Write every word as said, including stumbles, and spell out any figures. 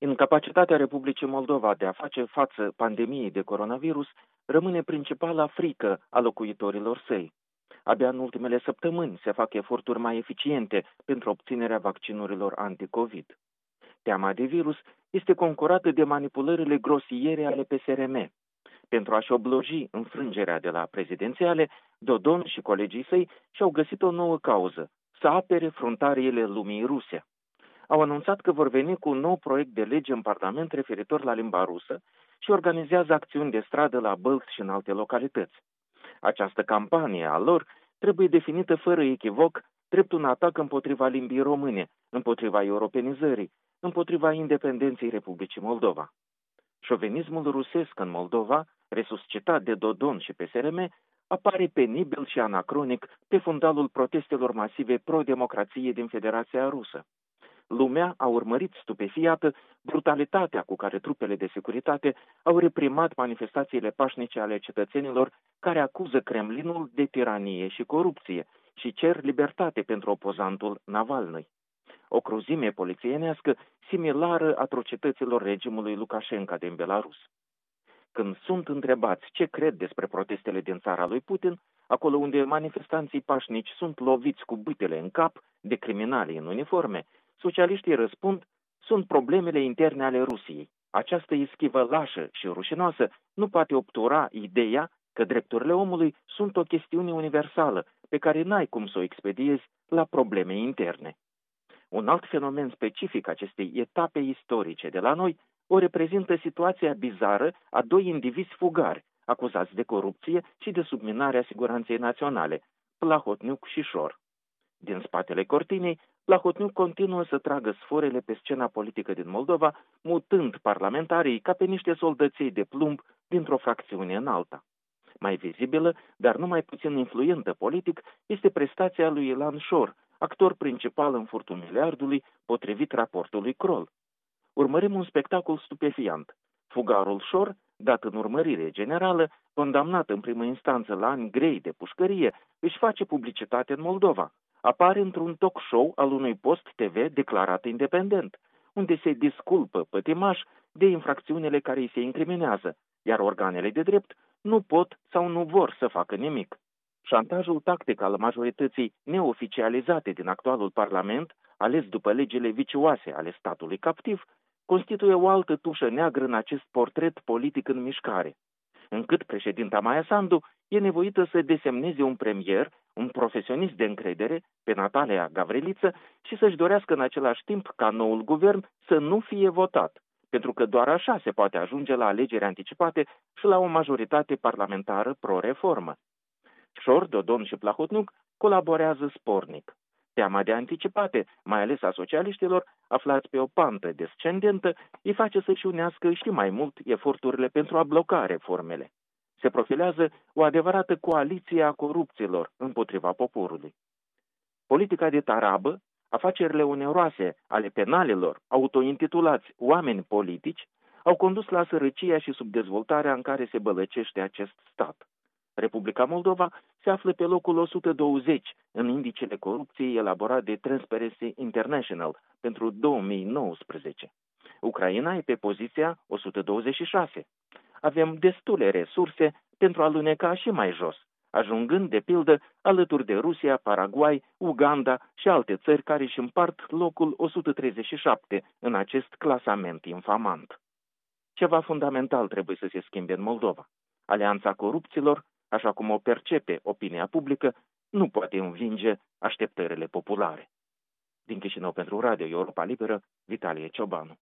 Incapacitatea Republicii Moldova de a face față pandemiei de coronavirus rămâne principala frică a locuitorilor săi. Abia în ultimele săptămâni se fac eforturi mai eficiente pentru obținerea vaccinurilor anti-COVID. Teama de virus este concurată de manipulările grosiere ale P S R M. Pentru a-și obloji înfrângerea de la prezidențiale, Dodon și colegii săi și-au găsit o nouă cauză: să apere fruntariile lumii ruse. Au anunțat că vor veni cu un nou proiect de lege în Parlament referitor la limba rusă și organizează acțiuni de stradă la Bălți și în alte localități. Această campanie a lor trebuie definită fără echivoc drept un atac împotriva limbii române, împotriva europenizării, împotriva independenței Republicii Moldova. Șovinismul rusesc în Moldova, resuscitat de Dodon și P S R M, apare penibil și anacronic pe fundalul protestelor masive pro-democrație din Federația Rusă. Lumea a urmărit stupefiată brutalitatea cu care trupele de securitate au reprimat manifestațiile pașnice ale cetățenilor care acuză Kremlinul de tiranie și corupție și cer libertate pentru opozantul Navalny. O cruzime polițienească similară atrocităților regimului Lukashenko din Belarus. Când sunt întrebați ce cred despre protestele din țara lui Putin, acolo unde manifestanții pașnici sunt loviți cu bâtele în cap de criminali în uniforme, socialiștii răspund: sunt problemele interne ale Rusiei. Această ischivă lașă și rușinoasă nu poate obtura ideea că drepturile omului sunt o chestiune universală pe care n-ai cum să o expediezi la probleme interne. Un alt fenomen specific acestei etape istorice de la noi o reprezintă situația bizară a doi indivizi fugari, acuzați de corupție și de subminarea siguranței naționale, Plahotniuc și Șor. Din spatele cortinei, Plahotniuc continuă să tragă sforele pe scena politică din Moldova, mutând parlamentarii ca pe niște soldăței de plumb dintr-o fracțiune în alta. Mai vizibilă, dar nu mai puțin influentă politic, este prestația lui Ilan Șor, actor principal în Furtul Miliardului, potrivit raportului Kroll. Urmărim un spectacol stupefiant. Fugarul Șor, dat în urmărire generală, condamnat în primă instanță la ani grei de pușcărie, își face publicitate în Moldova. Apare într-un talk show al unui post T V declarat independent, unde se disculpă pătimaș de infracțiunile care îi se incriminează, iar organele de drept nu pot sau nu vor să facă nimic. Șantajul tactic al majorității neoficializate din actualul Parlament, ales după legile vicioase ale statului captiv, constituie o altă tușă neagră în acest portret politic în mișcare, încât președinta Maia Sandu e nevoită să desemneze un premier, un profesionist de încredere, pe Natalia Gavriliță, și să-și dorească în același timp ca noul guvern să nu fie votat, pentru că doar așa se poate ajunge la alegeri anticipate și la o majoritate parlamentară pro-reformă. Șor, Dodon și Plahotniuc colaborează spornic. Teama de anticipate, mai ales a socialiștilor, aflați pe o pantă descendentă, îi face să-și unească și mai mult eforturile pentru a bloca reformele. Se profilează o adevărată coaliție a corupților împotriva poporului. Politica de tarabă, afacerile oneroase ale penalilor, autointitulați oameni politici, au condus la sărăcia și subdezvoltarea în care se bălăcește acest stat. Republica Moldova se află pe locul o sută douăzeci în indicele corupției elaborat de Transparency International pentru două mii nouăsprezece. Ucraina e pe poziția o sută douăzeci și șase. Avem destule resurse pentru a luneca și mai jos, ajungând, de pildă, alături de Rusia, Paraguay, Uganda și alte țări care își împart locul o sută treizeci și șapte în acest clasament infamant. Ceva fundamental trebuie să se schimbe în Moldova. Alianța corupților, așa cum o percepe opinia publică, nu poate învinge așteptările populare. Din Chișinău pentru Radio Europa Liberă, Vitalie Ciobanu.